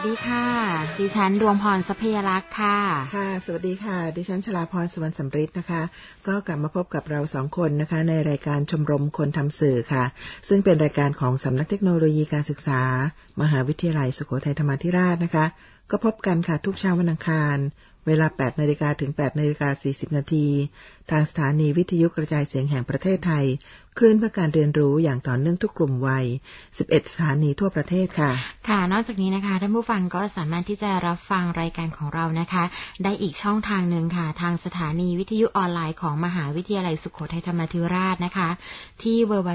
ดีค่ะดิฉันดวงพรทรัพยลักษณ์ค่ะค่ะสวัสดีค่ะดิฉันชลาพรสุวรรณสำริดนะคะก็กลับมาพบกับเรา2คนนะคะในรายการชมรมคนทำสื่อค่ะซึ่งเป็นรายการของสำนักเทคโนโลยีการศึกษามหาวิทยาลัยสุโขทัยธรรมาธิราชนะคะก็พบกันค่ะทุกเช้าวันอังคารเวลา 8:00 นถึง 8:40 นทางสถานีวิทยุกระจายเสียงแห่งประเทศไทยคลื่นเพื่อการเรียนรู้อย่างต่อเนื่องทุกกลุ่มวัย11สถานีทั่วประเทศค่ะค่ะนอกจากนี้นะคะท่านผู้ฟังก็สามารถที่จะรับฟังรายการของเรานะคะได้อีกช่องทางนึงค่ะทางสถานีวิทยุออนไลน์ของมหาวิทยาลัยสุโขทัยธรรมาธิราชนะคะที่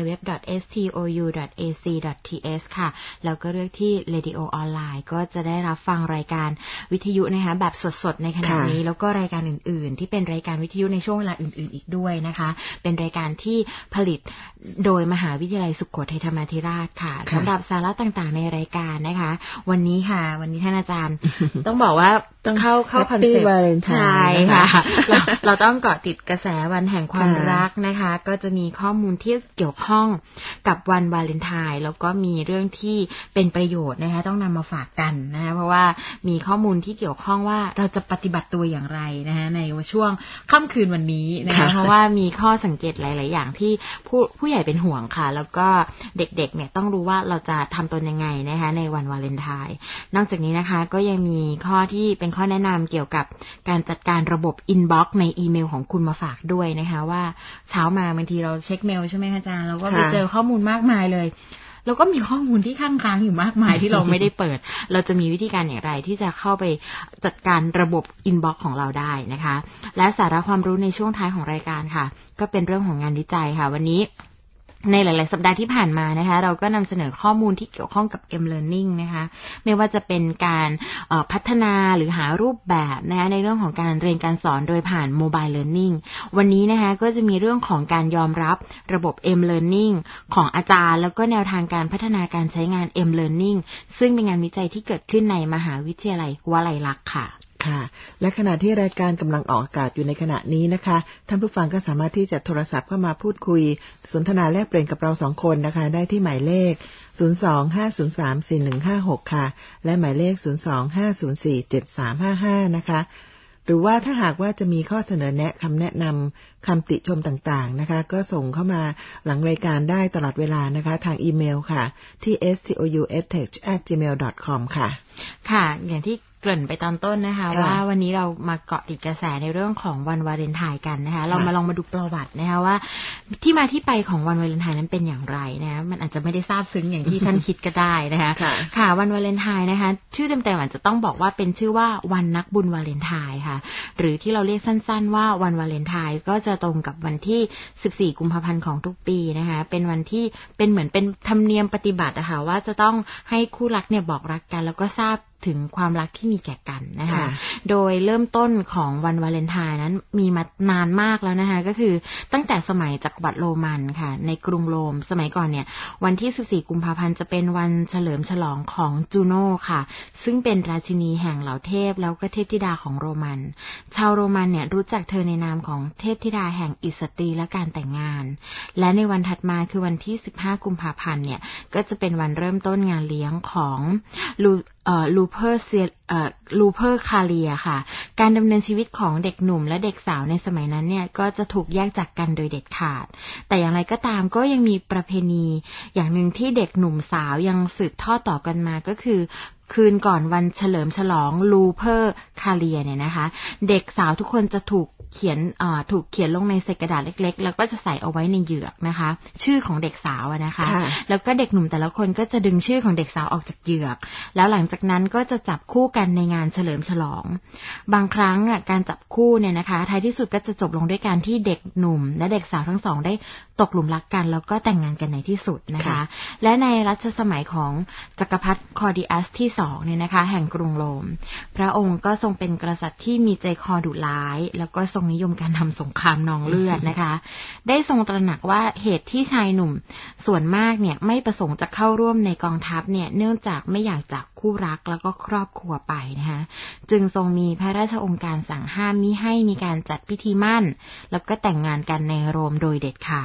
www.stou.ac.th ค่ะแล้วก็เลือกที่ Radio ออนไลน์ก็จะได้รับฟังรายการวิทยุนะคะแบบสดๆในขณะนี้แล้วก็รายการอื่นๆที่เป็นรายการวิทยุในช่วงเวลาอื่นๆอีกด้วยนะคะเป็นรายการที่ผลิตโดยมหาวิทยาลัยสุโขทัยธรรมาธิราชค่ะสำหรับสาระต่างๆในรายการนะคะวันนี้ท่านอาจารย์ ต้องบอกว่าต้องเข้าคอนเซ็ปต์ใช่ค่ะ เราต้องเกาะติดกระแสวันแห่งความรักนะคะก็จะมีข้อมูลที่เกี่ยวข้องกับวันวาเลนไทน์แล้วก็มีเรื่องที่เป็นประโยชน์นะคะต้องนำมาฝากกันนะคะเพราะว่ามีข้อมูลที่เกี่ยวข้องว่าเราจะปฏิบัติตัวอย่างไรนะคะในช่วงค่ำคืนวันนี้นะคะเพราะว่ามีข้อสังเกตหลายๆอย่างที่ผู้ใหญ่เป็นห่วงค่ะแล้วก็เด็กๆเนี่ยต้องรู้ว่าเราจะทำตนยังไงนะคะในวันวาเลนไทน์นอกจากนี้นะคะก็ยังมีข้อที่เป็นข้อแนะนำเกี่ยวกับการจัดการระบบอินบ็อกซ์ในอีเมลของคุณมาฝากด้วยนะคะว่าเช้ามาบางทีเราเช็คเมลใช่ไหมคะอาจารย์เราก็ไปเจอข้อมูลมากมายเลยแล้วก็มีข้อมูลที่ค้างอยู่มากมายที่เราไม่ได้เปิดเราจะมีวิธีการอย่างไรที่จะเข้าไปจัดการระบบอินบ็อกซ์ของเราได้นะคะและสาระความรู้ในช่วงท้ายของรายการค่ะก็เป็นเรื่องของงานวิจัยค่ะวันนี้ในหลายๆสัปดาห์ที่ผ่านมานะคะเราก็นำเสนอข้อมูลที่เกี่ยวข้องกับ M-Learning นะคะไม่ว่าจะเป็นการพัฒนาหรือหารูปแบบนะคะในเรื่องของการเรียนการสอนโดยผ่าน Mobile Learning วันนี้นะคะก็จะมีเรื่องของการยอมรับระบบ M-Learning ของอาจารย์แล้วก็แนวทางการพัฒนาการใช้งาน M-Learning ซึ่งเป็นงานวิจัยที่เกิดขึ้นในมหาวิทยาลัยวลัยลักษณ์ค่ะค่ะและขณะที่รายการกำลังออกอากาศอยู่ในขณะนี้นะคะท่านผู้ฟังก็สามารถที่จะโทรศัพท์เข้ามาพูดคุยสนทนาแลกเปลี่ยนกับเรา2คนนะคะได้ที่หมายเลข025034156ค่ะและหมายเลข025047355นะคะหรือว่าถ้าหากว่าจะมีข้อเสนอแนะคำแนะนำคำติชมต่างๆนะคะก็ส่งเข้ามาหลังรายการได้ตลอดเวลานะคะทางอีเมลค่ะที่ stouth@gmail.com ค่ะค่ะอย่างที่เกริ่นไปตอนต้นนะคะว่าวันนี้เรามาเกาะติดกระแสในเรื่องของวันวาเลนไทน์กันนะคะเรามาลองมาดูประวัตินะคะว่าที่มาที่ไปของวันวาเลนไทน์นั้นเป็นอย่างไรนะมันอาจจะไม่ได้ซาบซึ้งอย่างที่ท่านคิดก็ได้นะคะค่ะวันวาเลนไทน์นะคะชื่อเต็มๆอาจจะต้องบอกว่าเป็นชื่อว่าวันนักบุญวาเลนไทน์ค่ะหรือที่เราเรียกสั้นๆว่าวันวาเลนไทน์ก็จะตรงกับวันที่14กุมภาพันธ์ของทุกปีนะคะเป็นวันที่เป็นเหมือนเป็นธรรมเนียมปฏิบัติอะค่ะว่าจะต้องให้คู่รักเนี่ยบอกรักกันแล้วก็ทราบถึงความรักที่มีแก่กันนะคะโดยเริ่มต้นของวันวาเลนไทน์นั้นมีมานานมากแล้วนะคะก็คือตั้งแต่สมัยจักรวรรดิโรมันค่ะในกรุงโรมสมัยก่อนเนี่ยวันที่14กุมภาพันธ์จะเป็นวันเฉลิมฉลองของจูโน่ค่ะซึ่งเป็นราชินีแห่งเหล่าเทพแล้วก็เทพธิดาของโรมันชาวโรมันเนี่ยรู้จักเธอในนามของเทพธิดาแห่งอิสตรีและการแต่งงานและในวันถัดมาคือวันที่15กุมภาพันธ์เนี่ยก็จะเป็นวันเริ่มต้นงานเลี้ยงของลูเพอร์คาเลียค่ะการดำเนินชีวิตของเด็กหนุ่มและเด็กสาวในสมัยนั้นเนี่ยก็จะถูกแยกจากกันโดยเด็ดขาดแต่อย่างไรก็ตามก็ยังมีประเพณีอย่างหนึ่งที่เด็กหนุ่มสาวยังสืบทอดต่อกันมาก็คือคืนก่อนวันเฉลิมฉลองลูเพอร์คาเลียเนี่ยนะคะเด็กสาวทุกคนจะถูกเขียนลงในเศษกระดาษเล็กๆแล้วก็จะใส่เอาไว้ในเหยือกนะคะชื่อของเด็กสาวนะคะแล้วก็เด็กหนุ่มแต่ละคนก็จะดึงชื่อของเด็กสาวออกจากเหยือกแล้วหลังจากนั้นก็จะจับคู่กันในงานเฉลิมฉลองบางครั้งการจับคู่เนี่ยนะคะท้ายที่สุดก็จะจบลงด้วยการที่เด็กหนุ่มและเด็กสาวทั้งสองได้ตกหลุมรักกันแล้วก็แต่งงานกันในที่สุดนะคะและในรัชสมัยของจักรพรรดิคอร์ดิอัสที่2เนี่ยนะคะแห่งกรุงโรมพระองค์ก็ทรงเป็นกษัตริย์ที่มีใจคอดุร้ายแล้วก็ทรงนิยมการทำสงครามนองเลือดนะคะได้ทรงตระหนักว่าเหตุที่ชายหนุ่มส่วนมากเนี่ยไม่ประสงค์จะเข้าร่วมในกองทัพเนี่ยเนื่องจากไม่อยากจากคู่รักแล้วก็ครอบครัวไปนะคะจึงทรงมีพระราชโองการสั่งห้ามมิให้มีการจัดพิธีมั่นแล้วก็แต่งงานกันในโรมโดยเด็ดขาด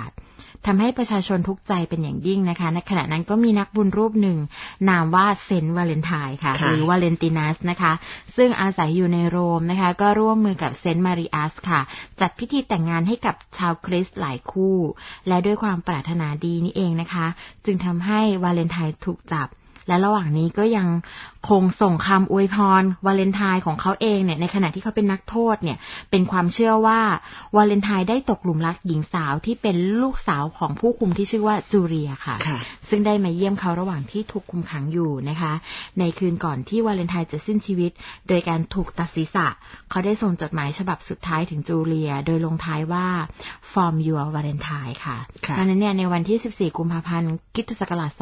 ทำให้ประชาชนทุกข์ใจเป็นอย่างยิ่งนะคะในขณะนั้นก็มีนักบุญรูปหนึ่งนามว่าเซนต์วาเลนไทน์ค่ะหรือวาเลนตินัสนะคะซึ่งอาศัยอยู่ในโรมนะคะก็ร่วมมือกับเซนต์มาริอัสค่ะจัดพิธีแต่งงานให้กับชาวคริสต์หลายคู่และด้วยความปรารถนาดีนี่เองนะคะจึงทำให้วาเลนไทน์ถูกจับและระหว่างนี้ก็ยังคงส่งคำอวยพรวาเลนไทน์ของเขาเองเนี่ยในขณะที่เขาเป็นนักโทษเนี่ยเป็นความเชื่อว่าวาเลนไทน์ได้ตกหลุมรักหญิงสาวที่เป็นลูกสาวของผู้คุมที่ชื่อว่าจูเลียค่ะซึ่งได้มาเยี่ยมเขาระหว่างที่ถูกคุมขังอยู่นะคะในคืนก่อนที่วาเลนไทน์จะสิ้นชีวิตโดยการถูกตัดศีรษะเขาได้ส่งจดหมายฉบับสุดท้ายถึงจูเลียโดยลงท้ายว่า from your Valentine ค่ะดังนั้นเนี่ยในวันที่14กุมภาพันธ์คริสตศักราช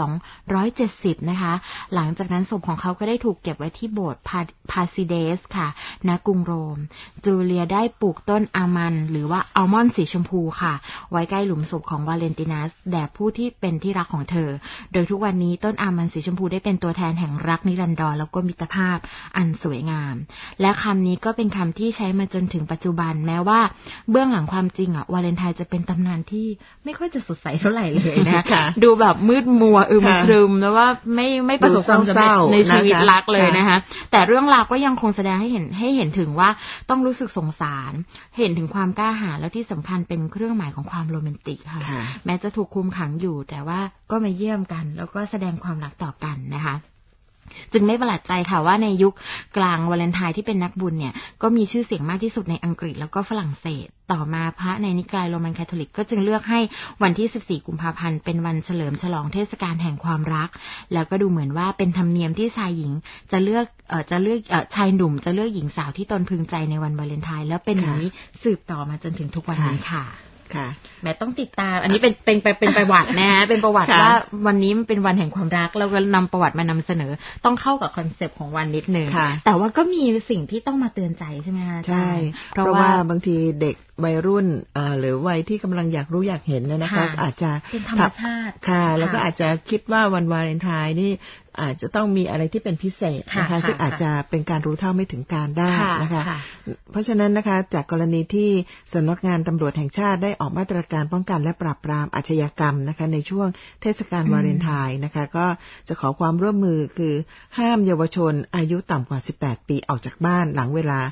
270นะคะหลังจากนั้นศพของเขาก็ได้ถูกเก็บไว้ที่โบสถ์พาซิเดสค่ะณกรุงโรมจูเลียได้ปลูกต้นอามันหรือว่าอัลมอนด์สีชมพูค่ะไว้ใกล้หลุมศพของวาเลนตินัสแด่ผู้ที่เป็นที่รักของเธอโดยทุกวันนี้ต้นอามันด์สีชมพูได้เป็นตัวแทนแห่งรักนิรันดรแล้วก็มิตรภาพอันสวยงามและคำนี้ก็เป็นคำที่ใช้มาจนถึงปัจจุบันแม้ว่าเบื้องหลังความจริงวาเลนไทน์จะเป็นตำนานที่ไม่ค่อยจะสดใสเท่าไหร่เลยนะดูแบบมืดมัวครึมแล้วว่าไม่ประสบความสำเร็จในชีวิตรักเลยนะคะแต่เรื่องราวก็ยังคงแสดงให้เห็นถึงว่าต้องรู้สึกสงสารเห็นถึงความกล้าหาญแล้วที่สำคัญเป็นเครื่องหมายของความโรแมนติกค่ะแม้จะถูกคุมขังอยู่แต่ว่าก็มาเยี่ยมกันแล้วก็แสดงความรักต่อกันนะคะจึงไม่ประหลาดใจค่ะว่าในยุคกลางวาเลนไทน์ที่เป็นนักบุญเนี่ยก็มีชื่อเสียงมากที่สุดในอังกฤษแล้วก็ฝรั่งเศสต่อมาพระในนิกายโรมันคาทอลิกก็จึงเลือกให้วันที่14กุมภาพันธ์เป็นวันเฉลิมฉลองเทศกาลแห่งความรักแล้วก็ดูเหมือนว่าเป็นธรรมเนียมที่ชายหญิงจะเลือกชายหนุ่มจะเลือกหญิงสาวที่ตนพึงใจในวันวาเลนไทน์แล้วเป็นอย่างนี้สืบต่อมาจนถึงทุกวันนี้ค่ะแม่ต้องติดตามอันนี้เป็นประวัตินะฮะเป็นประวัติว่าวันนี้มันเป็นวันแห่งความรักเราก็นำประวัติมานำเสนอต้องเข้ากับคอนเซปต์ของวันนิดนึงแต่ว่าก็มีสิ่งที่ต้องมาเตือนใจใช่ไหมคะใช่เพราะว่าบางทีเด็กวัยรุ่นหรือวัยที่กำลังอยากรู้อยากเห็นนะคะอาจจะเป็นธรรมชาติค่ะแล้วก็อาจจะคิดว่าวันวาเลนไทน์นี่อาจจะต้องมีอะไรที่เป็นพิเศษนะคะซึ่งอาจจะเป็นการรู้เท่าไม่ถึงการได้นะคะเพราะฉะนั้นนะคะจากกรณีที่สำนักงานตำรวจแห่งชาติได้ออกมาตรการป้องกันและปราบปรามอาชญากรรมนะคะในช่วงเทศกาลวาเลนไทน์นะคะก็จะขอความร่วมมือคือห้ามเยาวชนอายุต่ำกว่า18ปีออกจากบ้านหลังเวลา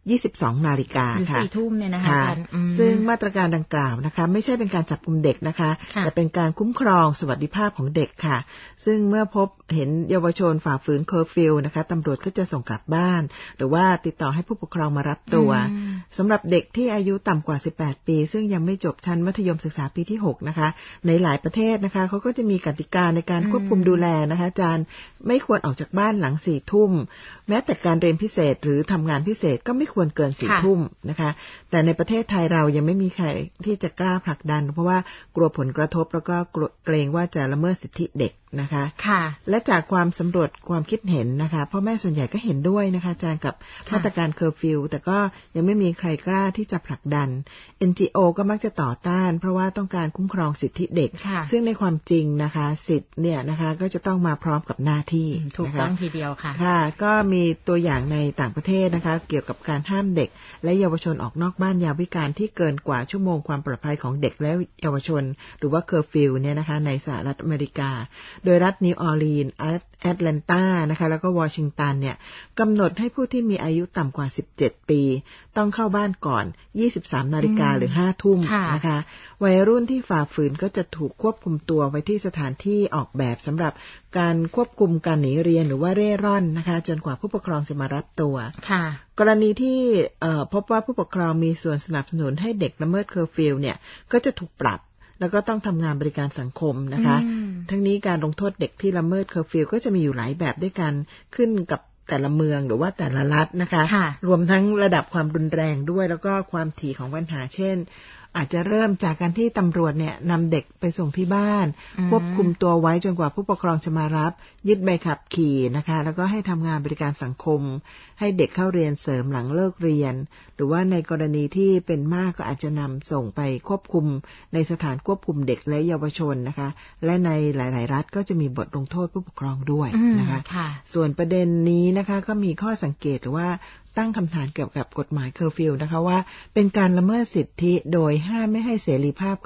22 นาฬิกาค่ะ 4 ทุ่มเนี่ยนะคะซึ่งมาตรการดังกล่าวนะคะไม่ใช่เป็นการจับกุมเด็กนะคะแต่เป็นการคุ้มครองสวัสดิภาพของเด็กค่ะซึ่งเมื่อพบเห็นเยาวชนฝ่าฝืนเคอร์ฟิวนะคะตำรวจก็จะส่งกลับบ้านหรือว่าติดต่อให้ผู้ปกครองมารับตัวสำหรับเด็กที่อายุต่ำกว่า18ปีซึ่งยังไม่จบชั้นมัธยมศึกษาปีที่6นะคะในหลายประเทศนะคะเขาก็จะมีกติกาในการควบคุมดูแลนะคะอาจารย์ไม่ควรออกจากบ้านหลัง4 ทุ่มแม้แต่การเรียนพิเศษหรือทำงานพิเศษก็ไม่ควรเกิน4 ทุ่มนะคะแต่ในประเทศไทยเรายังไม่มีใครที่จะกล้าผลักดันเพราะว่ากลัวผลกระทบแล้วก็เกรงว่าจะละเมิดสิทธิเด็กนะคะและจากความสำรวจความคิดเห็นนะคะพ่อแม่ส่วนใหญ่ก็เห็นด้วยนะคะอาจารย์กับมาตรการเคอร์ฟิวแต่ก็ยังไม่มีใครกล้าที่จะผลักดัน NGO ก็มักจะต่อต้านเพราะว่าต้องการคุ้มครองสิทธิเด็กซึ่งในความจริงนะคะสิทธิ์เนี่ยนะคะก็จะต้องมาพร้อมกับหน้าที่ถูกต้องทีเดียวค่ะก็มีตัวอย่างในต่างประเทศนะคะเกี่ยวกับการห้ามเด็กและเยาวชนออกนอกบ้านยามวิกาลที่เกินกว่าชั่วโมงความปลอดภัยของเด็กและเยาวชนหรือว่าเคอร์ฟิวเนี่ยนะคะในสหรัฐอเมริกาโดยรัฐนิวออร์ลีนส์แอตแลนตานะคะแล้วก็วอชิงตันเนี่ยกำหนดให้ผู้ที่มีอายุต่ำกว่า17ปีต้องเข้าบ้านก่อน23 นาฬิกาหรือ5 ทุ่มนะคะวัยรุ่นที่ฝ่าฝืนก็จะถูกควบคุมตัวไว้ที่สถานที่ออกแบบสำหรับการควบคุมการหนีเรียนหรือว่าเร่ร่อนนะคะจนกว่าผู้ปกครองจะมารับตัวกรณีที่พบว่าผู้ปกครองมีส่วนสนับสนุนให้เด็กละเมิดเคอร์ฟิวเนี่ยก็จะถูกปรับแล้วก็ต้องทำงานบริการสังคมนะคะทั้งนี้การลงโทษเด็กที่ละเมิดเคอร์ฟิวก็จะมีอยู่หลายแบบด้วยกันขึ้นกับแต่ละเมืองหรือว่าแต่ละรัฐนะคะรวมทั้งระดับความรุนแรงด้วยแล้วก็ความถี่ของปัญหาเช่นอาจจะเริ่มจากการที่ตำรวจเนี่ยนำเด็กไปส่งที่บ้านควบคุมตัวไว้จนกว่าผู้ปกครองจะมารับยึดใบขับขี่นะคะแล้วก็ให้ทำงานบริการสังคมให้เด็กเข้าเรียนเสริมหลังเลิกเรียนหรือว่าในกรณีที่เป็นมากก็อาจจะนำส่งไปควบคุมในสถานควบคุมเด็กและเยาวชนนะคะและในหลายๆรัฐก็จะมีบทลงโทษผู้ปกครองด้วยนะคะส่วนประเด็นนี้นะคะก็มีข้อสังเกตหรือว่าตั้งคำถามเกี่ยวกับกฎหมายเคอร์ฟิวนะคะว่าเป็นการละเมิดสิทธิโดยห้ามไม่ให้เสรีภาพกับ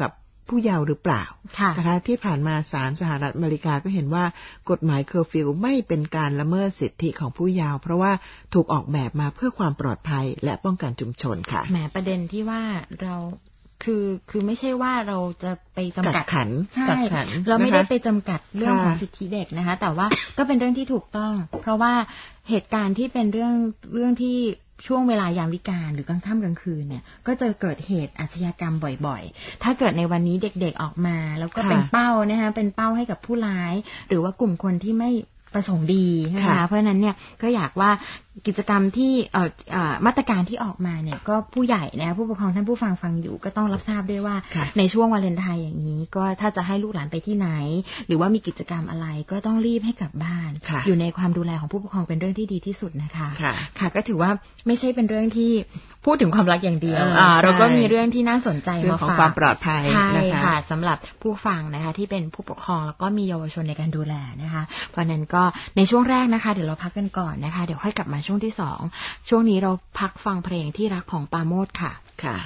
ผู้เยาว์หรือเปล่านะคะที่ผ่านมาศาลสหรัฐอเมริกาก็เห็นว่ากฎหมายเคอร์ฟิวไม่เป็นการละเมิดสิทธิของผู้เยาว์เพราะว่าถูกออกแบบมาเพื่อความปลอดภัยและป้องกันชุมชนค่ะแหมประเด็นที่ว่าเราคือไม่ใช่ว่าเราจะไปจำกัดขันใช่เราไม่ได้ไปจำกัดเรื่องของสิทธิเด็กนะคะแต่ว่าก็เป็นเรื่องที่ถูกต้องเพราะว่าเหตุการณ์ที่เป็นเรื่องที่ช่วงเวลายามวิกาลหรือกลางค่ำกลางคืนเนี่ยก็จะเกิดเหตุอาชญากรรมบ่อยๆถ้าเกิดในวันนี้เด็กๆออกมาแล้วก็เป็นเป้านะคะเป็นเป้าให้กับผู้ร้ายหรือว่ากลุ่มคนที่ไม่ประสงค์ดีนะคะเพราะฉะนั้นเนี่ยก็อยากว่ากิจกรรมที่มาตรการที่ออกมาเนี่ยก็ผู้ใหญ่นะผู้ปกครองท่านผู้ฟังอยู่ก็ต้องรับทราบด้วยว่าในช่วงวาเลนไทน์อย่างนี้ก็ถ้าจะให้ลูกหลานไปที่ไหนหรือว่ามีกิจกรรมอะไรก็ต้องรีบให้กลับบ้านอยู่ในความดูแลของผู้ปกครองเป็นเรื่องที่ดีที่สุดนะคะค่ะก็ถือว่าไม่ใช่เป็นเรื่องที่พูดถึงความรักอย่างเดียวเราก็มีเรื่องที่น่าสนใจมาฝากของความปลอดภัยใช่ค่ะสำหรับผู้ฟังนะคะที่เป็นผู้ปกครองแล้วก็มีเยาวชนในการดูแลนะคะเพราะนั้นก็ในช่วงแรกนะคะเดี๋ยวเราพักกันก่อนนะคะเดี๋ยวค่อยกลับมาช่วงที่2ช่วงนี้เราพักฟังเพลงที่รักของปาโมทย์ค่ะค่ะ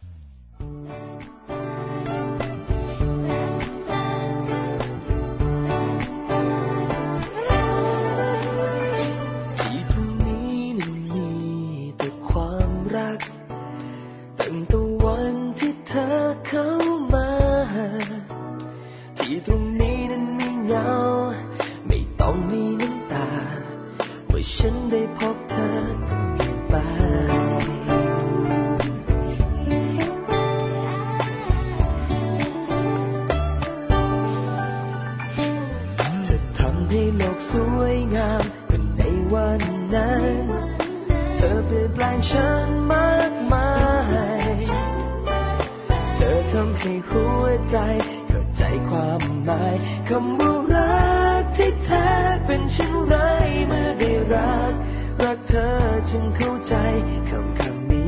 ที่ตรงนี้นั้นมีแต่ความรักตั้งแต่วันที่เธอเข้ามาที่ตรงนี้นั้นมีเงาไม่ต้องมีน้ำตาว่าฉันได้พบเธอไปจะทำให้โลกสวยงามก็ในวันนั้นเธอเปลี่ยนแปลงฉันมากมายเธอทำให้หัวใจเข้าใจความหมายคำว่ารักที่แท้เป็นเช่นไรเมื่อได้รักเธอจึงเข้าใจคำนี้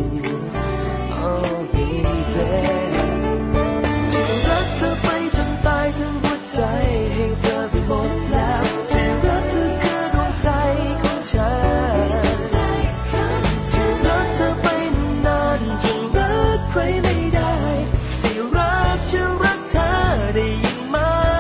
Oh baby จะรักเธอไปจนตายทั้งหัวใจให้เธอไปหมดแล้วจะรักเธอคือดวงใจของฉันจะรักเธอไปนานจนรักใครไม่ได้จะรักเธอได้ยินไหม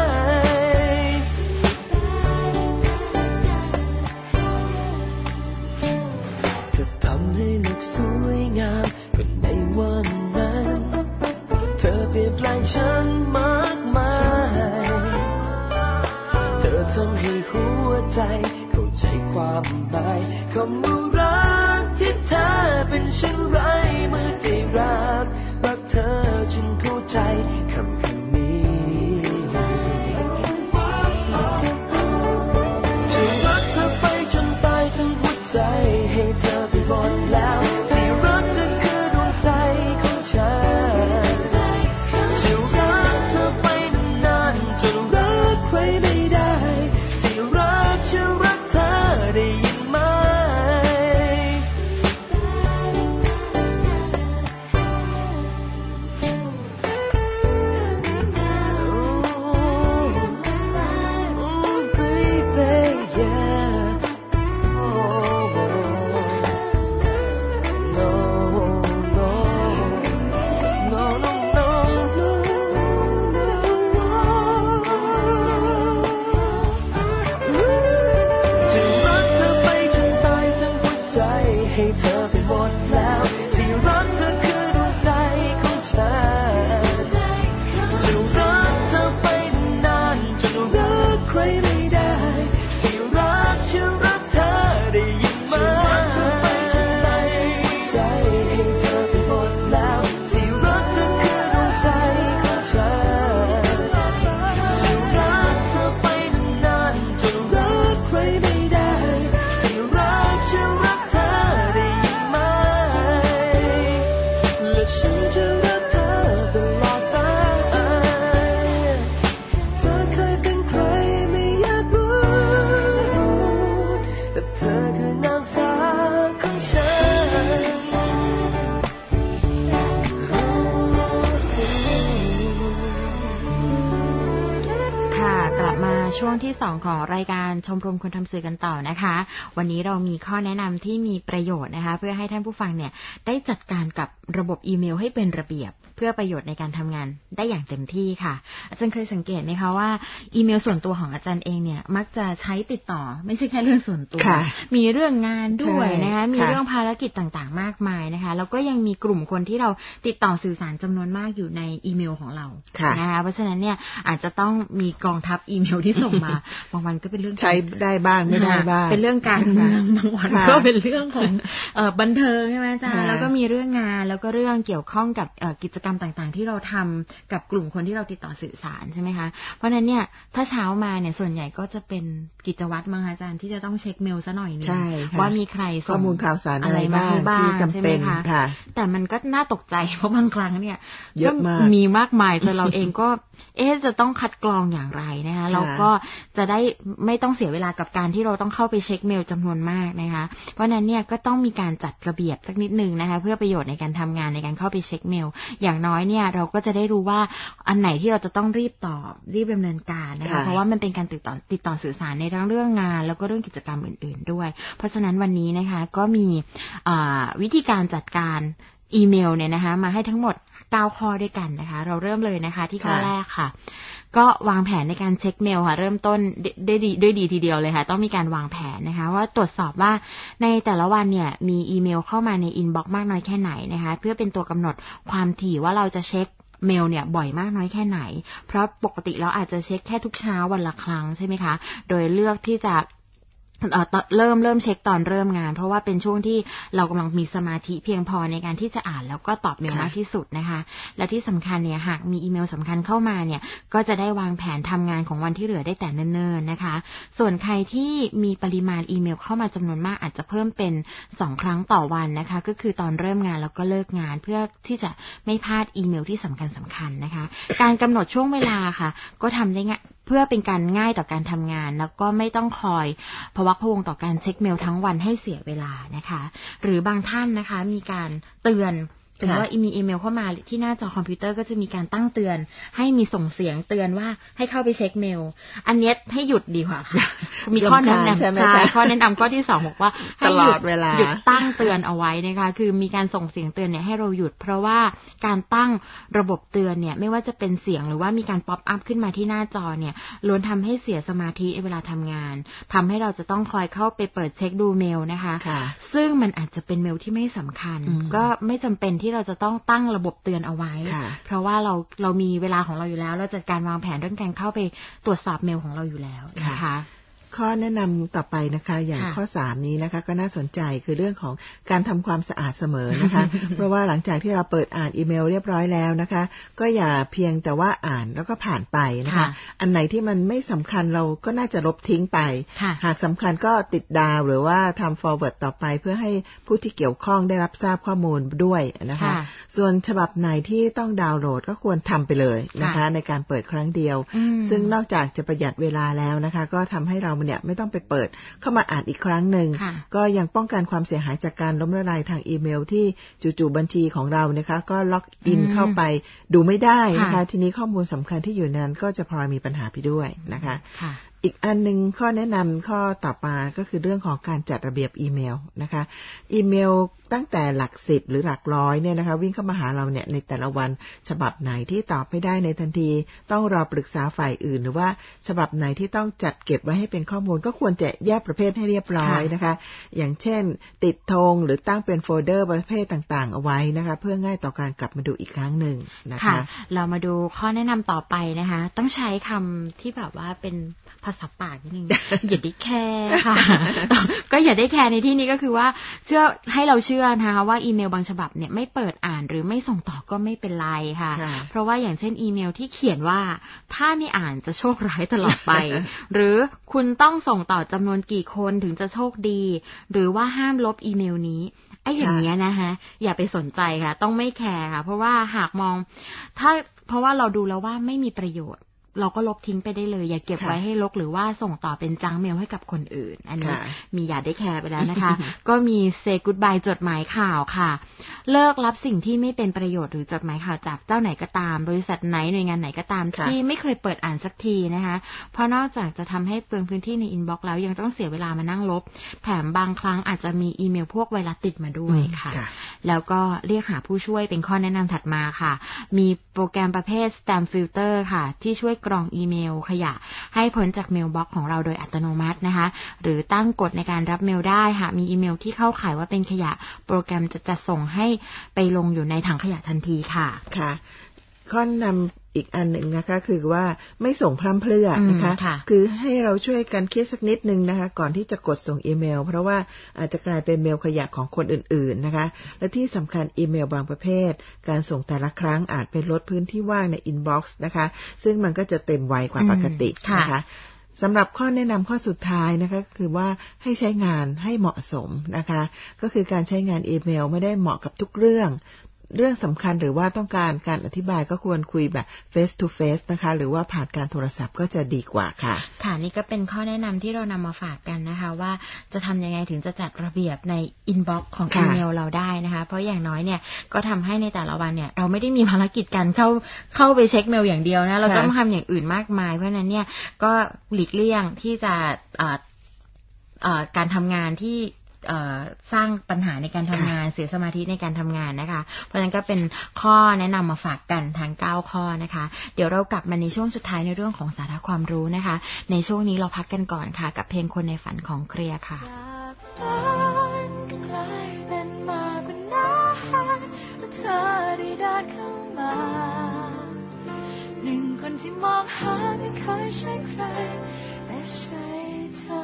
จะทำให้โลกสวยงามก็ในวันนั้นเธอเปลี่ยนแปลงฉันมากมายเธอทำให้หัวใจเข้าใจความหมายคำว่ารักที่แท้เป็นเช่นไรเมื่อได้รักเธอจึงเข้าใจคำนี้จะรักเธอไปจนตายทั้งหัวใจให้เธอไปหมดแล้วที่รักเธอคือดวงใจของฉันจะรักเธอไปนานๆจนรักใครไม่ได้ที่รักเธอได้ยินไหมที่2ของรายการชมรมคนทำสื่อกันต่อนะคะวันนี้เรามีข้อแนะนำที่มีประโยชน์นะคะเพื่อให้ท่านผู้ฟังเนี่ยได้จัดการกับระบบอีเมลให้เป็นระเบียบเพื่อประโยชน์ในการทำงานได้อย่างเต็มที่ค่ะอาจารย์เคยสังเกตไหมคะว่าอีเมลส่วนตัวของอาจารย์เองเนี่ยมักจะใช้ติดต่อไม่ใช่แค่เรื่องส่วนตัวมีเรื่องงานด้วยนะคะมีเรื่องภารกิจต่างๆมากมายนะคะแล้วก็ยังมีกลุ่มคนที่เราติดต่อสื่อสารจำนวนมากอยู่ในอีเมลของเรานะคะเพราะฉะนั้นเนี่ยอาจจะต้องมีกองทัพอีเมลที่ส่งมาบางวันก็เป็นเรื่องใช้ได้บ้างไม่ได้บ้างเป็นเรื่องการเมืองบางวันก็เป็นเรื่องของบันเทิงใช่ไหมอาจารย์แล้วก็มีเรื่องงานแล้วก็เรื่องเกี่ยวข้องกับกิจกรรมต่างๆที่เราทำกับกลุ่มคนที่เราติดต่อสื่อสารใช่ไหมคะเพราะฉะนั้นเนี่ยถ้าเช้ามาเนี่ยส่วนใหญ่ก็จะเป็นกิจวัตรมั้งอาจารย์ที่จะต้องเช็คเมลซะหน่อยนึงว่ามีใครส่งข้อมูลข่าวสารอะไรบ้างที่จำเป็นค่ะแต่มันก็น่าตกใจเพราะบางครั้งเนี่ยก็มีมากมายจนเราเองก็จะต้องคัดกรองอย่างไรนะคะเราก็จะได้ไม่ต้องเสียเวลากับการที่เราต้องเข้าไปเช็คเมลจำนวนมากนะคะเพราะนั้นเนี่ยก็ต้องมีการจัดระเบียบสักนิดนึงนะคะเพื่อประโยชน์ในการทำงานในการเข้าไปเช็คเมลอย่างน้อยเนี่ยเราก็จะได้รู้ว่าอันไหนที่เราจะต้องรีบตอบรีบดำเนินการนะคะเพราะว่ามันเป็นการติดต่อสื่อสารในทั้งเรื่องงานแล้วก็เรื่องกิจกรรมอื่นๆด้วยเพราะฉะนั้นวันนี้นะคะก็มีวิธีการจัดการอีเมลเนี่ยนะคะมาให้ทั้งหมด9ข้อด้วยกันนะคะเราเริ่มเลยนะคะที่ข้อแรกค่ะก็วางแผนในการเช็คเมลค่ะเริ่มต้นด้วยดีทีเดียวเลยค่ะต้องมีการวางแผนนะคะว่าตรวจสอบว่าในแต่ละวันเนี่ยมีอีเมลเข้ามาในอินบ็อกซ์มากน้อยแค่ไหนนะคะเพื่อเป็นตัวกำหนดความถี่ว่าเราจะเช็คเมลเนี่ยบ่อยมากน้อยแค่ไหนเพราะปกติเราอาจจะเช็คแค่ทุกเช้าวันละครั้งใช่ไหมคะโดยเลือกที่จะเริ่มเช็คตอนเริ่มงานเพราะว่าเป็นช่วงที่เรากำลังมีสมาธิเพียงพอในการที่จะอ่านแล้วก็ตอบเมลมากที่สุดนะคะและที่สำคัญเนี่ยหากมีอีเมลสำคัญเข้ามาเนี่ยก็จะได้วางแผนทำงานของวันที่เหลือได้แต่เนิ่นๆนะคะส่วนใครที่มีปริมาณอีเมลเข้ามาจำนวนมากอาจจะเพิ่มเป็น2ครั้งต่อวันนะคะก็คือตอนเริ่มงานแล้วก็เลิกงานเพื่อที่จะไม่พลาดอีเมลที่สำคัญนะคะการกำหนดช่วงเวลาค่ะก็ทำได้ง่ายเพื่อเป็นการง่ายต่อการทำงานแล้วก็ไม่ต้องคอยพะวักพะวงต่อการเช็คเมลทั้งวันให้เสียเวลานะคะหรือบางท่านนะคะมีการเตือนถึงว่ามีอีเมลเข้ามาที่หน้าจอคอมพิวเตอร์ก็จะมีการตั้งเตือนให้มีส่งเสียงเตือนว่าให้เข้าไปเช็คเมลอันนี้ให้หยุดดีกว่าค่ะมีข้อแนะนำข้อแนะนำข้อที่2บอกว่าให้หยุดตั้งเตือนเอาไว้นะคะคือมีการส่งเสียงเตือนเนี่ยให้เราหยุดเพราะว่าการตั้งระบบเตือนเนี่ยไม่ว่าจะเป็นเสียงหรือว่ามีการป๊อปอัพขึ้นมาที่หน้าจอเนี่ยล้วนทำให้เสียสมาธิเวลาทำงานทำให้เราจะต้องคอยเข้าไปเปิดเช็คดูเมลนะคะซึ่งมันอาจจะเป็นเมลที่ไม่สำคัญก็ไม่จำเป็นที่เราจะต้องตั้งระบบเตือนเอาไว้เพราะว่าเรามีเวลาของเราอยู่แล้วเราจัดการวางแผนเรื่องการเข้าไปตรวจสอบเมลของเราอยู่แล้วนะคะข้อแนะนำต่อไปนะคะอย่างข้อ3นี้นะคะก็น่าสนใจคือเรื่องของการทำความสะอาดเสมอนะคะ เพราะว่าหลังจากที่เราเปิดอ่านอีเมลเรียบร้อยแล้วนะคะก็อย่าเพียงแต่ว่าอ่านแล้วก็ผ่านไปนะคะอันไหนที่มันไม่สำคัญเราก็น่าจะลบทิ้งไปหากสำคัญก็ติดดาวหรือว่าทำ forward ต่อไปเพื่อให้ผู้ที่เกี่ยวข้องได้รับทราบข้อมูลด้วยนะคะส่วนฉบับไหนที่ต้องดาวน์โหลดก็ควรทำไปเลยนะคะในการเปิดครั้งเดียวซึ่งนอกจากจะประหยัดเวลาแล้วนะคะก็ทำให้เราเนี่ยไม่ต้องไปเปิดเข้ามาอ่านอีกครั้งหนึ่งก็ยังป้องกันความเสียหายจากการล้มละลายทางอีเมลที่จู่ๆบัญชีของเรานะคะก็ล็อกอินเข้าไปดูไม่ได้นะคะทีนี้ข้อมูลสำคัญที่อยู่นั้นก็จะพลอยมีปัญหาไปด้วยนะคะอีกอันนึงข้อแนะนำข้อต่อมาก็คือเรื่องของการจัดระเบียบอีเมลนะคะอีเมลตั้งแต่หลัก10หรือหลักร้อยเนี่ยนะคะวิ่งเข้ามาหาเราเนี่ยในแต่ละวันฉบับไหนที่ตอบไม่ได้ในทันทีต้องรอปรึกษาฝ่ายอื่นหรือว่าฉบับไหนที่ต้องจัดเก็บไว้ให้เป็นข้อมูลก็ควรจะแยกประเภทให้เรียบร้อยนะคะอย่างเช่นติดธงหรือตั้งเป็นโฟลเดอร์ประเภทต่างๆเอาไว้นะคะเพื่อง่ายต่อการกลับมาดูอีกครั้งหนึ่งนะคะเรามาดูข้อแนะนำต่อไปนะคะต้องใช้คำที่แบบว่าเป็นภาษาปากนิดนึง อย่าได้แคร์ค่ะ ก็อย่าได้แคร์ในที่นี้ก็คือว่าให้เราเชื่อนะคะว่าอีเมลบางฉบับเนี่ยไม่เปิดอ่านหรือไม่ส่งต่อก็ไม่เป็นไรค่ะเพราะว่าอย่างเช่นอีเมลที่เขียนว่าถ้าไม่อ่านจะโชคร้ายตลอดไป หรือคุณต้องส่งต่อจำนวนกี่คนถึงจะโชคดีหรือว่าห้ามลบอีเมลนี้ไอ้อย่างเงี้ยนะคะอย่าไปสนใจค่ะต้องไม่แคร์ค่ะเพราะว่าหากมองเพราะว่าเราดูแล้วว่าไม่มีประโยชน์เราก็ลบทิ้งไปได้เลยอย่าเก็บไว้ให้รกหรือว่าส่งต่อเป็นจังเมลให้กับคนอื่นอันนี้มีอย่าได้แคร์ไปแล้วนะคะ ก็มี say goodbye จดหมายข่าวค่ะเลิกรับสิ่งที่ไม่เป็นประโยชน์หรือจดหมายข่าวจากเจ้าไหนก็ตามบริษัทไหนหน่วยงานไหนก็ตามที่ไม่เคยเปิดอ่านสักทีนะคะเพราะนอกจากจะทำให้เปลืองพื้นที่ในอินบ็อกซ์แล้วยังต้องเสียเวลามานั่งลบแถมบางครั้งอาจจะมีอีเมลพวกไวรัสติดมาด้วยค่ะแล้วก็เรียกหาผู้ช่วยเป็นข้อแนะนำถัดมาค่ะมีโปรแกรมประเภท Spam Filter ค่ะที่ช่วยกรองอีเมลขยะให้พ้นจากเมลบ็อกซ์ของเราโดยอัตโนมัตินะคะหรือตั้งกฎในการรับเมลได้ค่ะมีอีเมลที่เข้าข่ายว่าเป็นขยะโปรแกรมจะส่งให้ไปลงอยู่ในถังขยะทันทีค่ะค่ะข้อนำอีกอันหนึ่งนะคะคือว่าไม่ส่งพร่ำเพรื่อนะคะคือให้เราช่วยกันคิดสักนิดนึงนะคะก่อนที่จะกดส่งอีเมลเพราะว่าอาจจะกลายเป็นเมลขยะของคนอื่นๆนะคะและที่สำคัญอีเมลบางประเภทการส่งแต่ละครั้งอาจเป็นลดพื้นที่ว่างในอินบ็อกซ์นะคะซึ่งมันก็จะเต็มไวกว่าปกตินะคะสำหรับข้อแนะนำข้อสุดท้ายนะคะคือว่าให้ใช้งานให้เหมาะสมนะคะก็คือการใช้งานอีเมลไม่ได้เหมาะกับทุกเรื่องสำคัญหรือว่าต้องการการอธิบายก็ควรคุยแบบ face to face นะคะหรือว่าผ่านการโทรศัพท์ก็จะดีกว่าค่ะค่ะนี่ก็เป็นข้อแนะนำที่เรานำมาฝากกันนะคะว่าจะทำยังไงถึงจะจัดระเบียบในอินบ็อกซ์ของอีเมลเราได้นะคะเพราะอย่างน้อยเนี่ยก็ทำให้ในแต่ละวันเนี่ยเราไม่ได้มีภารกิจการเข้าไปเช็คเมลอย่างเดียวนะเราต้องทำอย่างอื่นมากมายเพราะนั้นเนี่ยก็หลีกเลี่ยงที่จะการทำงานที่สร้างปัญหาในการทำงานเสียสมาธิในการทำงานนะคะเพราะฉะนั้นก็เป็นข้อแนะนำมาฝากกันทั้ง9ข้อนะคะเดี๋ยวเรากลับมาในช่วงสุดท้ายในเรื่องของสาระความรู้นะคะในช่วงนี้เราพักกันก่อนค่ะกับเพลงคนในฝันของเคลียร์ค่ะหนึ่งคนที่มองหาไม่เคยใช่ใครแต่ใช่เธอ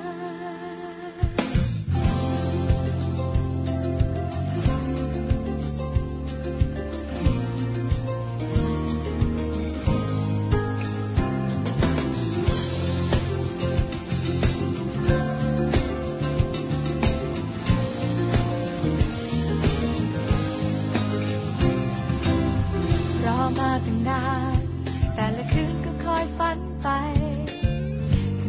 มาตั้งนานแต่ละคืนก็คอยฝันไป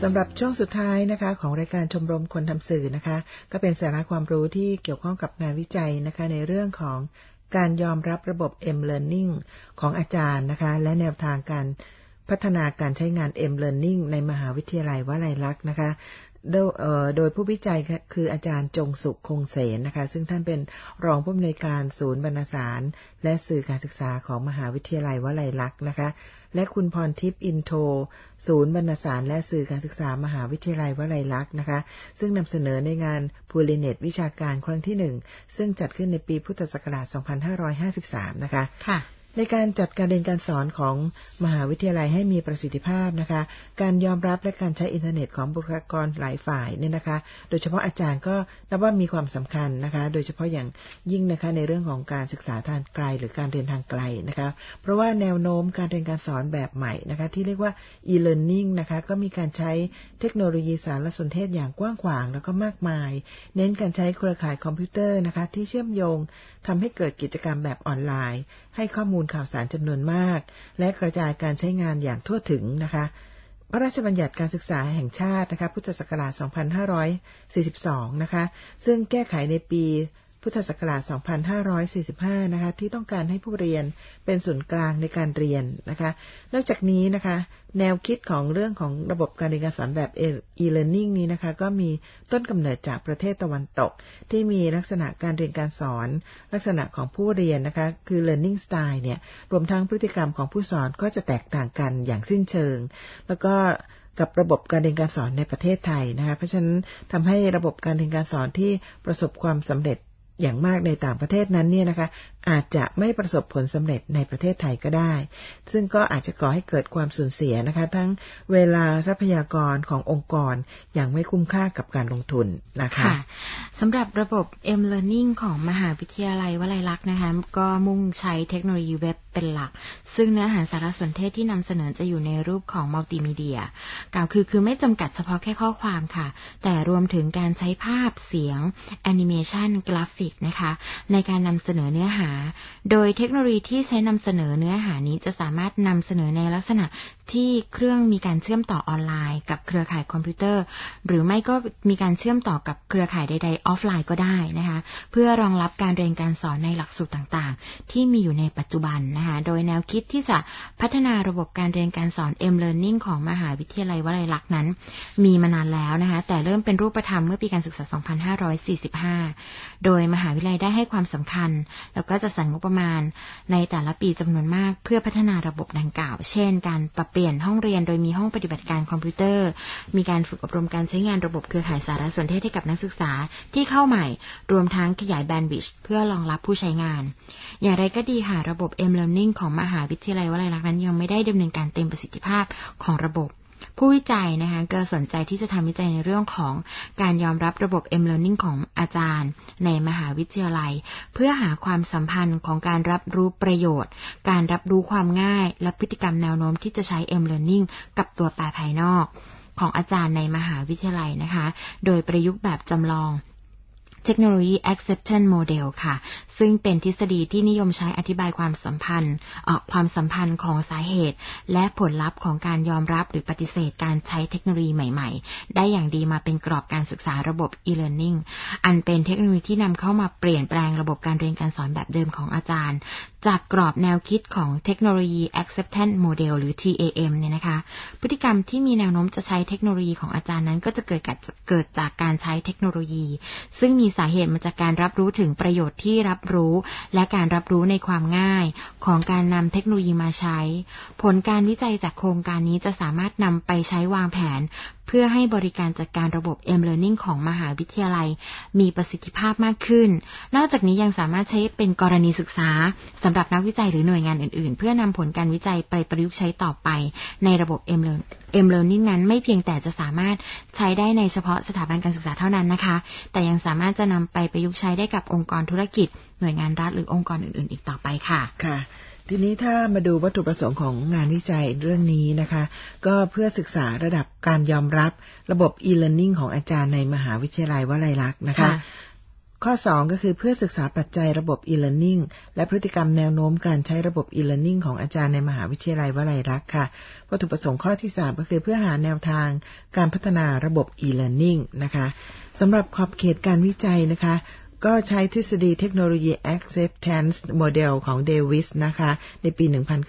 ำหรับช่วงสุดท้ายนะคะของรายการชมรมคนทำสื่อนะคะก็เป็นสาระความรู้ที่เกี่ยวข้องกับงานวิจัยนะคะในเรื่องของการยอมรับระบบ M-Learning ของอาจารย์นะคะและแนวทางการพัฒนาการใช้งาน M-Learning ในมหาวิทยาลัยวลัยลักษณ์นะคะโดยผู้วิจัยคืออาจารย์จงสุขคงเสนนะคะซึ่งท่านเป็นรองผู้อำนวยการศูนย์บรรณสารและสื่อการศึกษาของมหาวิทยาลัยวลัยลักษณ์นะคะและคุณพรทิพย์อินโทศูนย์บรรณสารและสื่อการศึกษามหาวิทยาลัยวลัยลักษณ์นะคะซึ่งนำเสนอในงานพูลิเนตวิชาการครั้งที่1ซึ่งจัดขึ้นในปีพุทธศักราช 2553 นะคะค่ะในการจัดการเรียนการสอนของมหาวิทยาลัยให้มีประสิทธิภาพนะคะการยอมรับและการใช้อินเทอร์เน็ตของบุคลากรหลายฝ่ายเนี่ยนะคะโดยเฉพาะอาจารย์ก็นับว่ามีความสำคัญนะคะโดยเฉพาะอย่างยิ่งนะคะในเรื่องของการศึกษาทางไกลหรือการเรียนทางไกลนะคะเพราะว่าแนวโน้มการเรียนการสอนแบบใหม่นะคะที่เรียกว่า e-learning นะคะก็มีการใช้เทคโนโลยีสารสนเทศอย่างกว้างขวางแล้วก็มากมายเน้นการใช้เครือข่ายคอมพิวเตอร์นะคะที่เชื่อมโยงทำให้เกิดกิจกรรมแบบออนไลน์ให้ข้อมูลข่าวสารจำนวนมากและกระจายการใช้งานอย่างทั่วถึงนะคะพระราชบัญญัติการศึกษาแห่งชาตินะคะพุทธศักราช 2542 นะคะซึ่งแก้ไขในปีพุทธศักราช 2545 นะคะที่ต้องการให้ผู้เรียนเป็นศูนย์กลางในการเรียนนะคะนอกจากนี้นะคะแนวคิดของเรื่องของระบบการเรียนการสอนแบบ e-learning นี้นะคะก็มีต้นกำเนิดจากประเทศตะวันตกที่มีลักษณะการเรียนการสอนลักษณะของผู้เรียนนะคะคือ learning style เนี่ยรวมทั้งพฤติกรรมของผู้สอนก็จะแตกต่างกันอย่างสิ้นเชิงแล้วก็กับระบบการเรียนการสอนในประเทศไทยนะคะเพราะฉะนั้นทำให้ระบบการเรียนการสอนที่ประสบความสำเร็จอย่างมากในต่างประเทศนั้นเนี่ยนะคะอาจจะไม่ประสบผลสำเร็จในประเทศไทยก็ได้ซึ่งก็อาจจะก่อให้เกิดความสูญเสียนะคะทั้งเวลาทรัพยากรขององค์กรอย่างไม่คุ้มค่ากับการลงทุนนะคะสำหรับระบบ M-Learning ของมหาวิทยาลัยวลัยลักษณ์นะคะก็มุ่งใช้เทคโนโลยีเว็บเป็นหลักซึ่งเนื้อหาสารสนเทศที่นำเสนอจะอยู่ในรูปของมัลติมีเดียกล่าวคือไม่จำกัดเฉพาะแค่ข้อความค่ะแต่รวมถึงการใช้ภาพเสียงแอนิเมชันกราฟิกนะคะในการนำเสนอเนื้อหาโดยเทคโนโลยีที่ใช้นำเสนอเนื้อหานี้จะสามารถนำเสนอในลักษณะที่เครื่องมีการเชื่อมต่อออนไลน์กับเครือข่ายคอมพิวเตอร์หรือไม่ก็มีการเชื่อมต่อกับเครือข่ายใดๆออฟไลน์ก็ได้นะคะเพื่อรองรับการเรียนการสอนในหลักสูตรต่างๆที่มีอยู่ในปัจจุบันนะคะโดยแนวคิดที่จะพัฒนาระบบการเรียนการสอน M-Learning ของมหาวิทยาลัยวลัยลักษณ์นั้นมีมานานแล้วนะคะแต่เริ่มเป็นรูปธรรมเมื่อปีการศึกษา 2545 โดยมหาวิทยาลัยได้ให้ความสำคัญแล้วก็จะสรรงบประมาณในแต่ละปีจำนวนมากเพื่อพัฒนาระบบดังกล่าวเช่นการปรับเปลี่ยนห้องเรียนโดยมีห้องปฏิบัติการคอมพิวเตอร์มีการฝึกอบรมการใช้งานระบบเครือข่ายสารสนเทศให้กับนักศึกษาที่เข้าใหม่รวมทั้งขยายแบนด์วิดท์เพื่อรองรับผู้ใช้งานอย่างไรก็ดีค่ะระบบ M-Learning ของมหาวิทยาลัยวลัยลักษณ์นั้นยังไม่ได้ดำเนินการเต็มประสิทธิภาพของระบบผู้วิจัยนะคะก็สนใจที่จะทำวิจัยในเรื่องของการยอมรับระบบ M-Learning ของอาจารย์ในมหาวิทยาลัยเพื่อหาความสัมพันธ์ของการรับรู้ประโยชน์การรับรู้ความง่ายและพฤติกรรมแนวโน้มที่จะใช้ M-Learning กับตัวแปรภายนอกของอาจารย์ในมหาวิทยาลัยนะคะโดยประยุกต์แบบจำลองเทคโนโลยี acceptance model ค่ะซึ่งเป็นทฤษฎีที่นิยมใช้อธิบายความสัมพันธ์ของสาเหตุและผลลัพธ์ของการยอมรับหรือปฏิเสธการใช้เทคโนโลยีใหม่ๆได้อย่างดีมาเป็นกรอบการศึกษาระบบ e-learning อันเป็นเทคโนโลยีที่นำเข้ามาเปลี่ยนแปลงระบบการเรียนการสอนแบบเดิมของอาจารย์จากกรอบแนวคิดของเทคโนโลยี acceptance model หรือ TAM เนี่ยนะคะพฤติกรรมที่มีแนวโน้มจะใช้เทคโนโลยีของอาจารย์นั้นก็จะเกิดจากการใช้เทคโนโลยีซึ่งมีสาเหตุมาจากการรับรู้ถึงประโยชน์ที่รับรู้และการรับรู้ในความง่ายของการนำเทคโนโลยีมาใช้ผลการวิจัยจากโครงการนี้จะสามารถนำไปใช้วางแผนเพื่อให้บริการจัดการระบบ M-Learning ของมหาวิทยาลัยมีประสิทธิภาพมากขึ้นนอกจากนี้ยังสามารถใช้เป็นกรณีศึกษาสำหรับนักวิจัยหรือหน่วยงานอื่นๆเพื่อนำผลการวิจัยไปประยุกต์ใช้ต่อไปในระบบ M-Learning นั้นไม่เพียงแต่จะสามารถใช้ได้ในเฉพาะสถาบันการศึกษาเท่านั้นนะคะแต่ยังสามารถจะนำไปประยุกต์ใช้ได้กับองค์กรธุรกิจหน่วยงานรัฐหรือองค์กรอื่นๆอีกต่อไปค่ะค่ะทีนี้ถ้ามาดูวัตถุประสงค์ของงานวิจัยเรื่องนี้นะคะก็เพื่อศึกษาระดับการยอมรับระบบ e-learning ของอาจารย์ในมหาวิทยาลัยวลัยลักษณ์นะคะข้อ2ก็คือเพื่อศึกษาปัจจัยระบบ e-learning และพฤติกรรมแนวโน้มการใช้ระบบ e-learning ของอาจารย์ในมหาวิทยาลัยวลัยลักษณ์ค่ะวัตถุประสงค์ข้อที่3ก็คือเพื่อหาแนวทางการพัฒนาระบบ e-learning นะคะสำหรับขอบเขตการวิจัยนะคะก็ใช้ทฤษฎีเทคโนโลยี Acceptance Model ของเดวิสนะคะในปี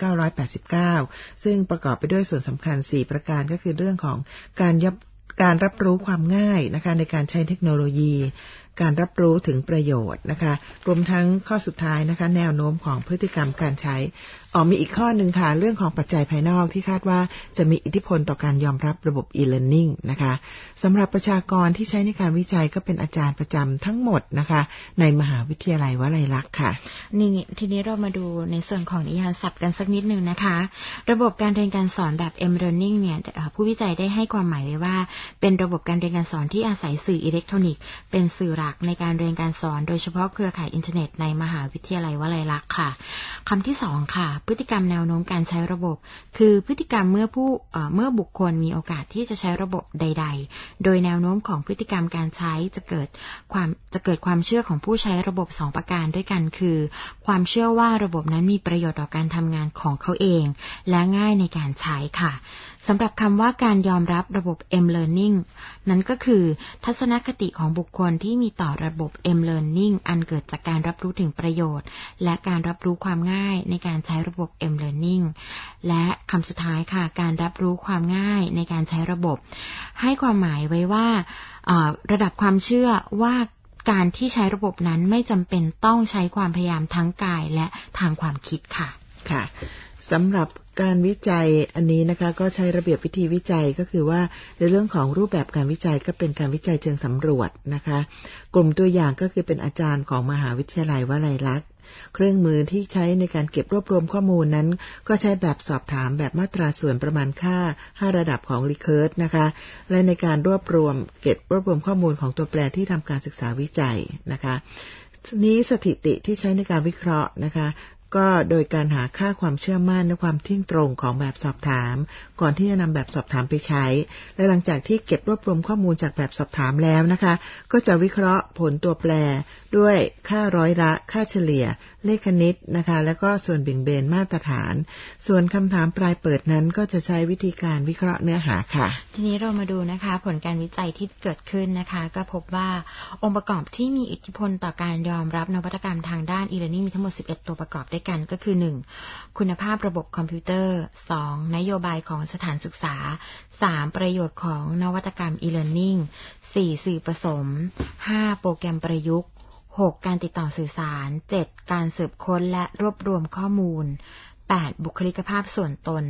1989 ซึ่งประกอบไปด้วยส่วนสำคัญ4ประการก็คือเรื่องของการรับรู้ความง่ายนะคะในการใช้เทคโนโลยีการรับรู้ถึงประโยชน์นะคะรวมทั้งข้อสุดท้ายนะคะแนวโน้มของพฤติกรรมการใช้มีอีกข้อหนึ่งค่ะเรื่องของปัจจัยภายนอกที่คาดว่าจะมีอิทธิพลต่อการยอมรับระบบ e-learning นะคะสำหรับประชากรที่ใช้ในการวิจัยก็เป็นอาจารย์ประจำทั้งหมดนะคะในมหาวิทยาลัยวลัยลักษณ์ค่ะนี่ทีนี้เรามาดูในส่วนของนิยามศัพท์กันสักนิดนึงนะคะระบบการเรียนการสอนแบบ m-learning เนี่ยผู้วิจัยได้ให้ความหมายไว้ว่าเป็นระบบการเรียนการสอนที่อาศัยสื่ออิเล็กทรอนิกส์เป็นสื่อหลักในการเรียนการสอนโดยเฉพาะเครือข่ายอินเทอร์เน็ตในมหาวิทยาลัยวลัยลักษณ์ค่ะคำที่2ค่ะพฤติกรรมแนวโน้มการใช้ระบบคือพฤติกรรมเมื่อบุคคลมีโอกาสที่จะใช้ระบบใดๆโดยแนวโน้มของพฤติกรรมการใช้จะเกิดความเชื่อของผู้ใช้ระบบ2ประการด้วยกันคือความเชื่อว่าระบบนั้นมีประโยชน์ต่อการทำงานของเขาเองและง่ายในการใช้ค่ะสำหรับคำว่าการยอมรับระบบ m-learning นั้นก็คือทัศนคติของบุคคลที่มีต่อระบบ m-learning อันเกิดจากการรับรู้ถึงประโยชน์และการรับรู้ความง่ายในการใช้ระบบ m-learning และคำสุดท้ายค่ะการรับรู้ความง่ายในการใช้ระบบให้ความหมายไว้ว่าระดับความเชื่อว่าการที่ใช้ระบบนั้นไม่จำเป็นต้องใช้ความพยายามทั้งกายและทางความคิดค่ะค่ะสำหรับการวิจัยอันนี้นะคะก็ใช้ระเบียบวิธีวิจัยก็คือว่าในเรื่องของรูปแบบการวิจัยก็เป็นการวิจัยเชิงสำรวจนะคะกลุ่มตัวอย่างก็คือเป็นอาจารย์ของมหาวิทยาลัยวลัยลักษณ์เครื่องมือที่ใช้ในการเก็บรวบรวมข้อมูลนั้นก็ใช้แบบสอบถามแบบมาตราส่วนประมาณค่า5ระดับของ Likert นะคะและในการรวบรวมข้อมูลของตัวแปรที่ทำการศึกษาวิจัยนะคะนี้สถิติที่ใช้ในการวิเคราะห์นะคะก็โดยการหาค่าความเชื่อมั่นและความเที่ยงตรงของแบบสอบถามก่อนที่จะนำแบบสอบถามไปใช้และหลังจากที่เก็บรวบรวมข้อมูลจากแบบสอบถามแล้วนะคะก็จะวิเคราะห์ผลตัวแปรด้วยค่าร้อยละค่าเฉลี่ยเลขคณิตนะคะแล้วก็ส่วนเบี่ยงเบนมาตรฐานส่วนคำถามปลายเปิดนั้นก็จะใช้วิธีการวิเคราะห์เนื้อหาค่ะทีนี้เรามาดูนะคะผลการวิจัยที่เกิดขึ้นนะคะก็พบว่าองค์ประกอบที่มีอิทธิพลต่อการยอมรับนวัตกรรมทางด้าน e-learning มีทั้งหมด11ตัวประกอบด้วยกันก็คือ 1. คุณภาพระบบคอมพิวเตอร์ 2. นโยบายของสถานศึกษา 3. ประโยชน์ของนวัตกรรม e-learning 4. สื่อผสม 5. โปรแกรมประยุกต์ 6. การติดต่อสื่อสาร 7. การสืบค้นและรวบรวมข้อมูล 8. บุคลิกภาพส่วนตน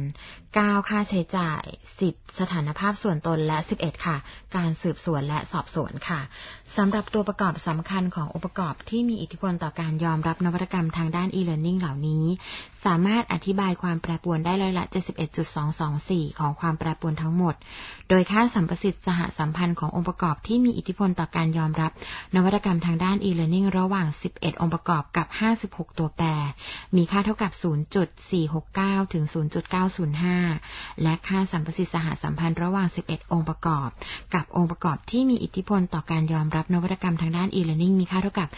9. ค่าใช้จ่าย 10. สถานภาพส่วนตนและ 11. ค่ะการสืบสวนและสอบสวนค่ะสำหรับตัวประกอบสำคัญขององค์ประกอบที่มีอิทธิพลต่อการยอมรับนวัตกรรมทางด้าน e-learning เหล่านี้สามารถอธิบายความแปรปรวนได้ร้อยละ 71.224 ของความแปรปรวนทั้งหมดโดยค่าสัมประสิทธิ์สหสัมพันธ์ขององค์ประกอบที่มีอิทธิพลต่อการยอมรับนวัตกรรมทางด้าน e-learning ระหว่าง11องค์ประกอบกับ56ตัวแปรมีค่าเท่ากับ 0.469 ถึง 0.905 และค่าสัมประสิทธิ์สหสัมพันธ์ระหว่าง11องค์ประกอบกับองค์ประกอบที่มีอิทธิพลต่อการยอมรับนวัตกรรมทางด้าน e-learning มีค่าเท่ากับ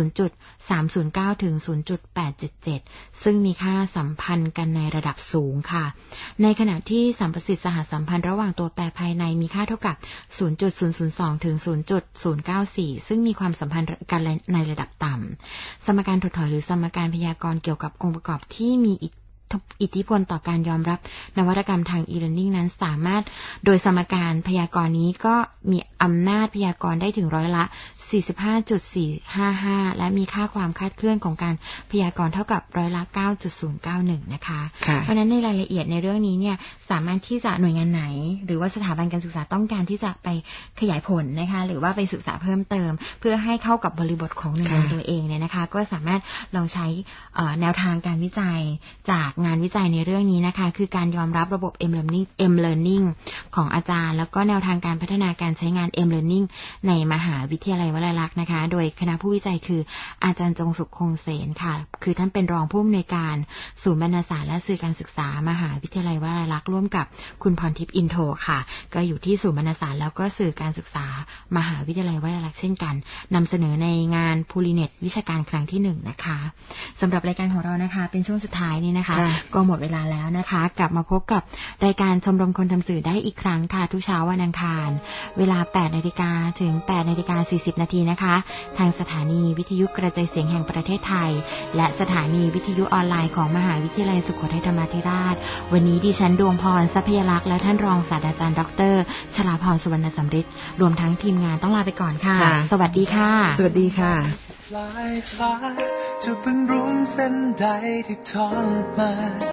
0.309 ถึง 0.877 ซึ่งมีค่าสัมพันธ์กันในระดับสูงค่ะในขณะที่สัมประสิทธิ์สหสัมพันธ์ระหว่างตัวแปรภายในมีค่าเท่ากับ 0.002 ถึง 0.094 ซึ่งมีความสัมพันธ์กันในระดับต่ำสมการถดถอยหรือสมการพยากรณ์เกี่ยวกับองค์ประกอบที่มีอิทธิพลต่อการยอมรับนวัตกรรมทาง e-learning นั้นสามารถโดยสมการพยากรณ์นี้ก็มีอำนาจพยากรณ์ได้ถึงร้อยละ 45.455 และมีค่าความคลาดเคลื่อนของการพยากรณ์เท่ากับร้อยละ 9.091 นะคะเพราะฉะนั้นในรายละเอียดในเรื่องนี้เนี่ยสามารถที่จะหน่วยงานไหนหรือว่าสถาบันการศึกษาต้องการที่จะไปขยายผลนะคะหรือว่าไปศึกษาเพิ่มเติมเพื่อให้เข้ากับบริบทของหน่วยงานตัวเองเนี่ยนะคะก็สามารถลองใช้แนวทางการวิจัยจากงานวิจัยในเรื่องนี้นะคะคือการยอมรับระบบ m-learning ของอาจารย์แล้วก็แนวทางการพัฒนาการใช้งาน m-learning ในมหาวิทยาลัยวลัยลักษณ์นะคะโดยคณะผู้วิจัยคืออาจารย์จงสุขคงเสนค่ะคือท่านเป็นรองผู้อำนวยการศูนย์บรรณาศาสตร์และสื่อการศึกษามหาวิทยาลัยวลัยลักษณ์ร่วมกับคุณพรทิพย์อินโทค่ะก็อยู่ที่ศูนย์บรรณาศาสตร์แล้วก็สื่อการศึกษามหาวิทยาลัยวลัยลักษณ์เช่นกันนำเสนอในงานพูลิเน็ตวิชาการครั้งที่1นะคะสำหรับรายการของเรานะคะเป็นช่วงสุดท้ายนี้นะคะก็หมดเวลาแล้วนะคะกลับมาพบกับรายการชมรมคนทำสื่อได้อีกครั้งค่ะทุกเช้าวันอังคารเวลา 8:00 นถึง 8:40 นนะคะทางสถานีวิทยุกระจายเสียงแห่งประเทศไทยและสถานีวิทยุออนไลน์ของมหาวิทยาลัยสุโขทัยธรรมาธิราชวันนี้ดิฉันดวงพรทรัพยลักษณ์และท่านรองศาสตราจารย์ดร.ชลาภรณ์สุวรรณสำริดรวมทั้งทีมงานต้องลาไปก่อนค่ะสวัสดีค่ะสวัสดีค่ะปลายฟ้าจะเป็นรุ้งเส้นใดที่ทอดมา